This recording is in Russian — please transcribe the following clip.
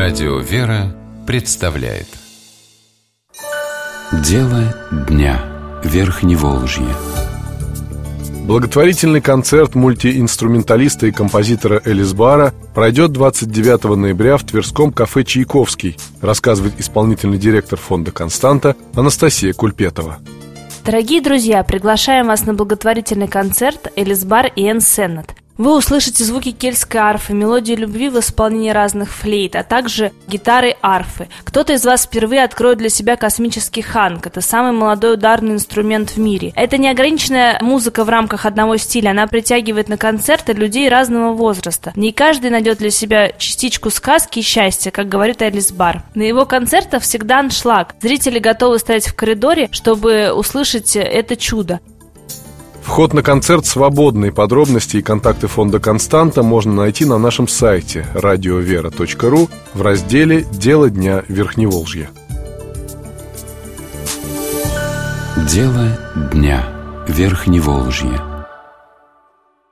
Радио «Вера» представляет Дело дня. Верхневолжье. Благотворительный концерт мультиинструменталиста и композитора Элисбара пройдет 29 ноября в Тверском кафе «Чайковский», рассказывает исполнительный директор фонда «Константа» Анастасия Кульпетова. Дорогие друзья, приглашаем вас на благотворительный концерт «Элисбар и Энн Сеннет». Вы услышите звуки кельтской арфы, мелодии любви в исполнении разных флейт, а также гитары арфы. Кто-то из вас впервые откроет для себя космический ханг. Это самый молодой ударный инструмент в мире. Это неограниченная музыка в рамках одного стиля. Она притягивает на концерты людей разного возраста. Не каждый найдет для себя частичку сказки и счастья, как говорит Элисбар. На его концертах всегда аншлаг. Зрители готовы стоять в коридоре, чтобы услышать это чудо. Вход на концерт свободный. Подробности и контакты фонда «Константа» можно найти на нашем сайте radiovera.ru в разделе «Дело дня Верхневолжья». Дело дня. Верхневолжье.